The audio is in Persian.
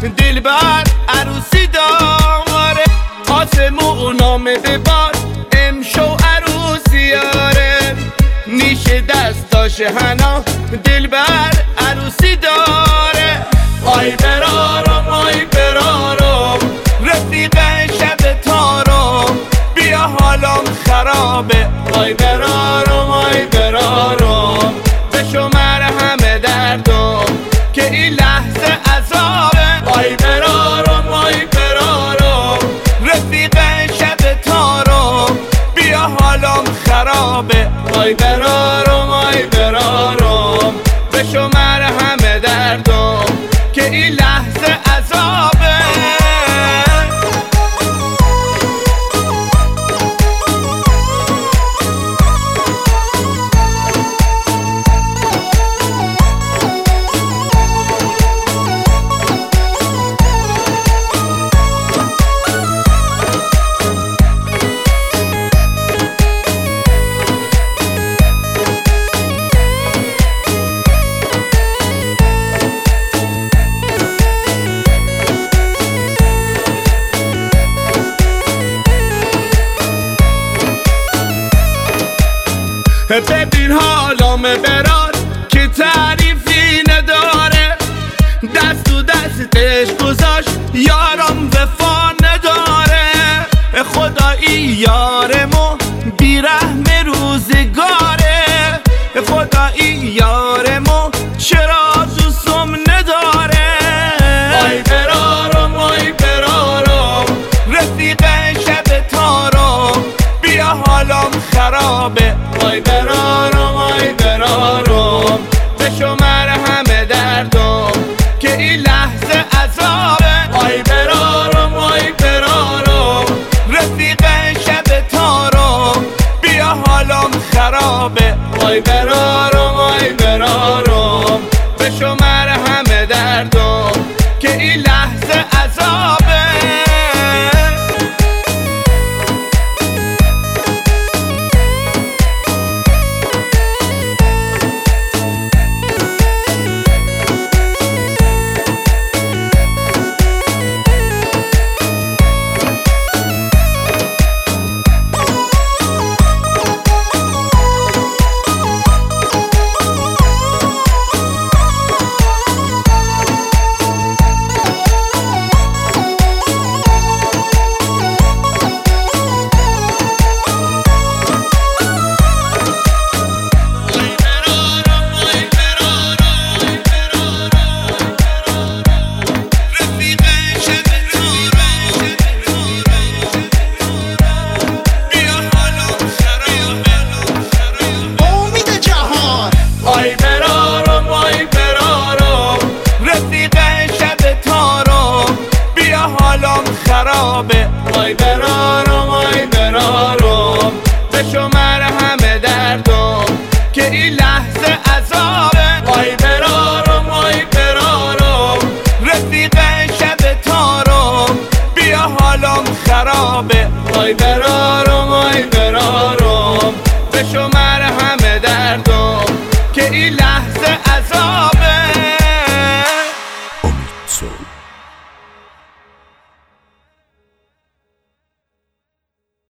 دلبر عروسی داره، آسمونم ببار امشو عروسیاره، نیشه دستاش هنا دلبر عروسی داره. آی برارم آی برارم رفیق شب تارم، بیا حالم خرابه. آی برارم آی برارم بشمر همه دردم که این لحظه عذابه. آی برارم آی برارم رفیق شب تارم، بیا حالم خرابه. آی برارم آی برارم بشمر همه دردم که این لحظه عذابه. ببین حالم برار که تعریفی نداره، دست تو دستش گذاشت یارم وفا نداره. خدایی یارمو بیرحم روزگاره، خدایی یارمو چرا دوستم نداره. آی برارم آی برارم رفیق شب تارم، بیا حالم خرابه. آی برارم آی برارم بشمر همه دردم که این لحظه عذابه. آی برارم آی برارم رفیق شب تارم، بیا حالم خرابه. آی برارم آی برارم بشمر همه دردم که این لحظه عذابه. آی برارم آی برارم بشمر همه دردم که این لحظه عذابه. آی برارم آی برارم رفیق شب تارم، بیا حالم خرابه. آی برارم آی برارم بشمر همه دردم که این لحظه عذابه.